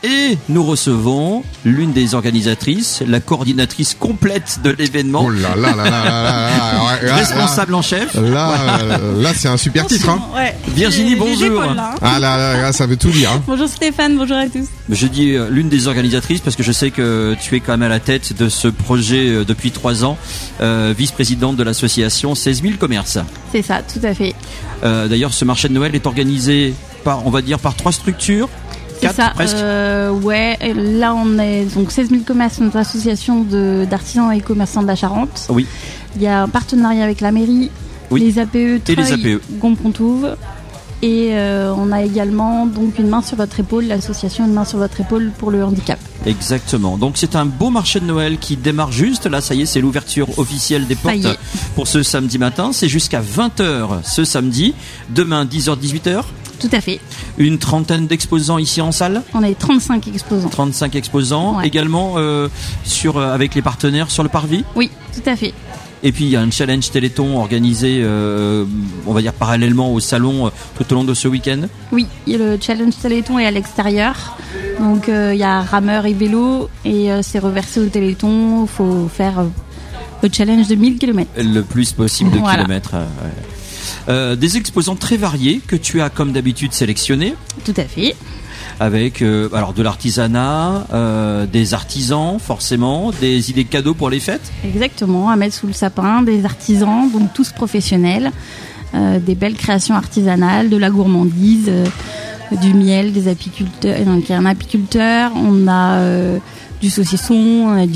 Et nous recevons l'une des organisatrices, la coordinatrice complète de l'événement. Oh là là là là là là, responsable en chef. Là, c'est un super titre, hein. Ouais. Virginie, bonjour. Ah là, ça veut tout dire, hein. Bonjour Stéphane, bonjour à tous. Je dis l'une des organisatrices parce que je sais que tu es quand même à la tête de ce projet depuis 3 ans, vice-présidente de l'association 16 000 commerces. C'est ça, tout à fait. D'ailleurs, ce marché de Noël est organisé par 3 structures. C'est ça, ouais. Là, on est donc 16 000 commerces, notre association d'artisans et commerçants de la Charente. Oui. Il y a un partenariat avec la mairie, les APE, Treuil, Gompontouve. Et on a également donc une main sur votre épaule, l'association Une main sur votre épaule pour le handicap. Exactement. Donc c'est un beau marché de Noël qui démarre juste. Là, ça y est, c'est l'ouverture officielle des portes pour ce samedi matin. C'est jusqu'à 20h ce samedi. Demain, 10h, 18h. Tout à fait. Une trentaine d'exposants ici en salle. On est 35 exposants. 35 exposants. Ouais. Également avec les partenaires sur le parvis. Oui, tout à fait. Et puis il y a un challenge Téléthon organisé, on va dire parallèlement au salon tout au long de ce week-end. Oui, le challenge Téléthon est à l'extérieur. Donc il y a rameur et vélo et c'est reversé au Téléthon. Il faut faire le challenge de 1000 km. Le plus possible de kilomètres. Des exposants très variés que tu as comme d'habitude sélectionnés. Tout à fait. Avec de l'artisanat, des artisans forcément, des idées cadeaux pour les fêtes. Exactement, à mettre sous le sapin, des artisans, donc tous professionnels, des belles créations artisanales, de la gourmandise, du miel, des apiculteurs. Donc il y a un apiculteur, on a du saucisson, on a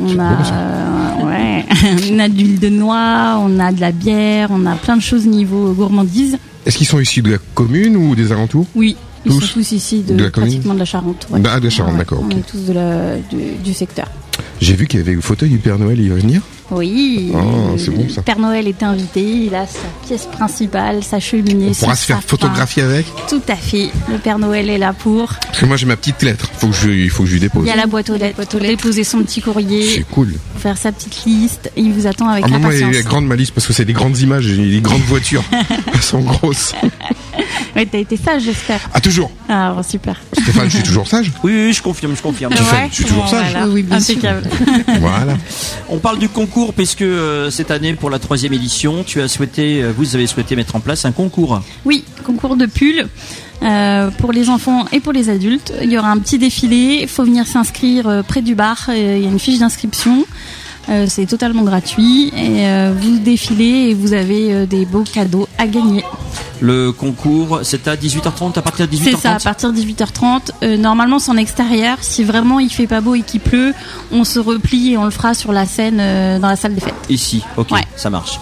on a de l'huile de noix, on a de la bière, on a plein de choses niveau gourmandise. Est-ce qu'ils sont issus de la commune ou des alentours? Oui. Ils sont tous ici pratiquement de la Charente. Ouais. Ah, de la Charente, d'accord. On est tous du secteur. J'ai vu qu'il y avait le fauteuil du Père Noël, il va venir. Oui, c'est bon ça. Père Noël est invité, il a sa pièce principale, sa cheminée. On pourra se faire photographier avec. Tout à fait, le Père Noël est là pour. Parce que moi j'ai ma petite lettre, il faut que je lui dépose. Il y a la boîte aux lettres, déposer son petit courrier. C'est cool. Faire sa petite liste, il vous attend avec impatience. Moi, il est grande ma liste parce que c'est des grandes images, les grandes voitures, elles sont grosses. Ouais, t'as été sage, j'espère. Ah, toujours. Ah, bon, super. Stéphane, je suis toujours sage. Oui, je confirme. Je suis toujours sage. Voilà. Oui, impeccable. Voilà. On parle du concours puisque cette année, pour la 3e édition, vous avez souhaité mettre en place un concours. Oui, concours de pulls. Pour les enfants et pour les adultes, il y aura un petit défilé. Il faut venir s'inscrire près du bar. Il y a une fiche d'inscription. C'est totalement gratuit. Et vous défilez et vous avez des beaux cadeaux à gagner. Le concours, c'est à 18h30, à partir de 18h30. C'est ça, à partir de 18h30. Normalement, c'est en extérieur. Si vraiment il fait pas beau et qu'il pleut, on se replie et on le fera sur la scène dans la salle des fêtes. Ici, ok, ouais. Ça marche.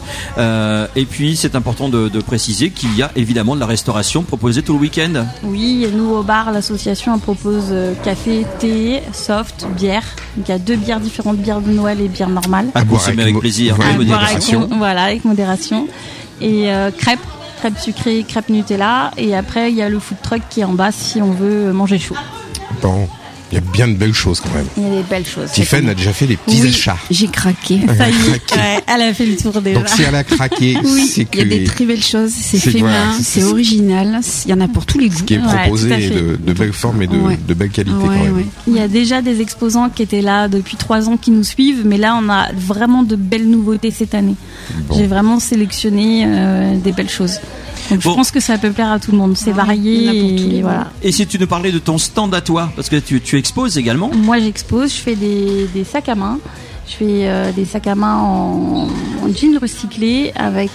Et puis, c'est important de préciser qu'il y a évidemment de la restauration proposée tout le week-end. Oui, nous au bar, l'association on propose café, thé, soft, bière. Donc il y a 2 bières différentes, bière de Noël et bière normale. À consommer avec plaisir, avec modération. Voilà, avec modération. Et crêpes sucrées, crêpes Nutella. Et après, il y a le food truck qui est en bas si on veut manger chaud. Bon, il y a bien de belles choses quand même. Il y a des belles choses. Tiffany a déjà fait des petits achats. J'ai craqué. Ça y est, elle a fait le tour déjà. Donc si elle a craqué, oui, c'est que... il y a des très belles choses, c'est fait main, c'est original, il y en a pour tous les goûts. Ce qui est proposé de belles formes et de belles qualités quand même. Ouais. Il y a déjà des exposants qui étaient là depuis 3 ans qui nous suivent, mais là on a vraiment de belles nouveautés cette année. Bon. J'ai vraiment sélectionné des belles choses. Donc je pense que ça peut plaire à tout le monde, c'est varié et voilà. Et si tu nous parlais de ton stand à toi, parce que tu exposes également. Moi j'expose, je fais des sacs à main. Je fais des sacs à main en jean recyclé avec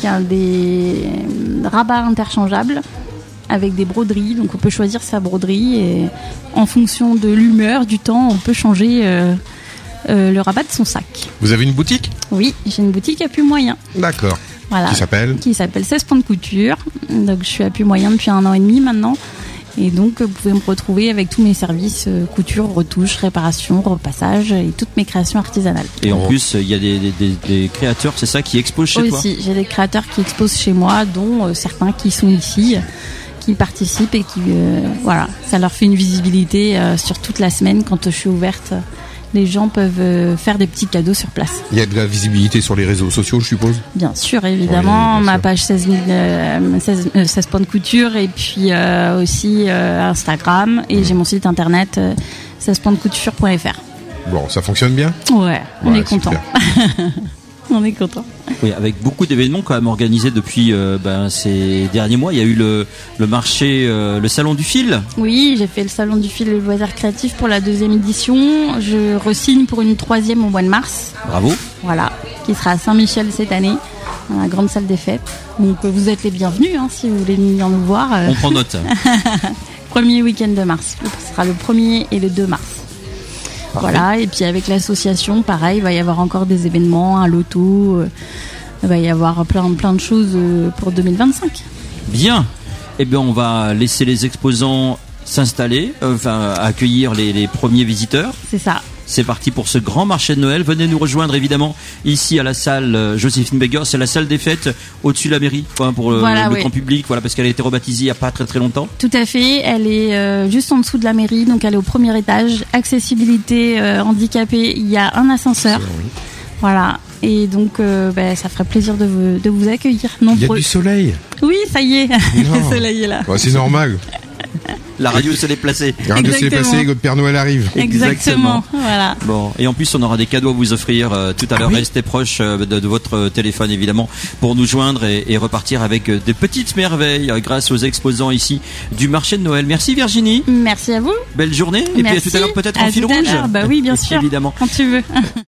des rabats interchangeables avec des broderies. Donc on peut choisir sa broderie et en fonction de l'humeur, du temps, on peut changer le rabat de son sac. Vous avez une boutique ? Oui, j'ai une boutique à Puy-Moyen. D'accord. Voilà. Qui s'appelle 16 points de couture. Donc je suis à Puy-Moyen depuis 1 an et demi maintenant. Et donc vous pouvez me retrouver avec tous mes services couture, retouche, réparation, repassage et toutes mes créations artisanales. Et en plus il y a des créateurs, c'est ça, qui exposent chez toi ? Aussi, j'ai des créateurs qui exposent chez moi, dont certains qui sont ici, qui participent et qui ça leur fait une visibilité sur toute la semaine quand je suis ouverte les gens peuvent faire des petits cadeaux sur place. Il y a de la visibilité sur les réseaux sociaux, je suppose. Bien sûr, évidemment, Oui, bien ma sûr. page 16 points de couture et puis aussi Instagram et j'ai mon site internet 16pointsdecouture.fr. Bon, ça fonctionne bien. Ouais, on Ouais, est content. On est content. Oui, avec beaucoup d'événements quand même organisés depuis ces derniers mois. Il y a eu le marché, le salon du fil. Oui, j'ai fait le salon du fil et le loisir créatif pour la 2e édition. Je re-signe pour une 3e au mois de mars. Bravo. Voilà, qui sera à Saint-Michel cette année, dans la grande salle des fêtes. Donc vous êtes les bienvenus si vous voulez venir nous voir. On prend note. Premier week-end de mars. Ce sera le 1er et le 2 mars. Parfait. Voilà, et puis avec l'association, pareil, il va y avoir encore des événements, un loto, il va y avoir plein de choses pour 2025. Bien. Eh bien, on va laisser les exposants s'installer, accueillir les premiers visiteurs. C'est ça. C'est parti pour ce grand marché de Noël. Venez nous rejoindre évidemment ici à la salle Joséphine Baker. C'est la salle des fêtes au-dessus de la mairie pour le grand public. Voilà, parce qu'elle a été rebaptisée il n'y a pas très longtemps. Tout à fait. Elle est juste en dessous de la mairie, donc elle est au premier étage. Accessibilité handicapée. Il y a un ascenseur. Oui. Voilà. Et donc ça ferait plaisir de vous accueillir. Il y a Nombreux. du soleil. Oui, ça y est. Non. Le soleil est là. Bah, c'est normal. La radio s'est déplacée. La radio s'est Exactement. passée, le Père Noël arrive. Exactement. Voilà. Bon, et en plus on aura des cadeaux à vous offrir tout à l'heure. oui. Restez proche de votre téléphone évidemment pour nous joindre et repartir avec des petites merveilles grâce aux exposants ici du marché de Noël. Merci Virginie. Merci à vous. Belle journée. Et Merci. puis à tout à l'heure peut-être À en fil tout à rouge. l'heure. Bah oui, bien sûr. Évidemment. Quand tu veux.